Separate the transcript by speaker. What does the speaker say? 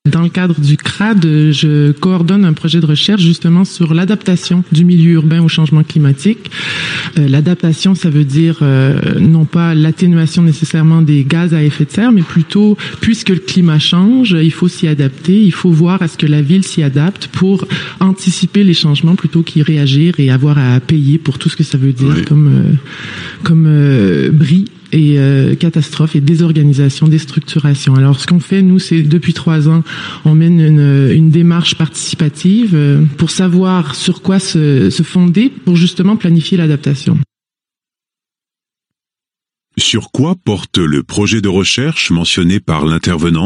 Speaker 1: Dans le cadre du CRAD, je coordonne un projet de recherche justement sur l'adaptation du milieu urbain au changement climatique. L'adaptation, ça veut dire non pas l'atténuation nécessairement des gaz à effet de serre, mais plutôt, puisque le climat change, il faut s'y adapter, il faut voir à ce que la ville s'y adapte pour anticiper les changements plutôt qu'y réagir et avoir à payer pour tout ce que ça veut dire comme bris et catastrophes et désorganisation, déstructuration. Alors, ce qu'on fait, nous, c'est depuis 3 ans, on mène une démarche participative pour savoir sur quoi se fonder pour justement planifier l'adaptation.
Speaker 2: Sur quoi porte le projet de recherche mentionné par l'intervenante ?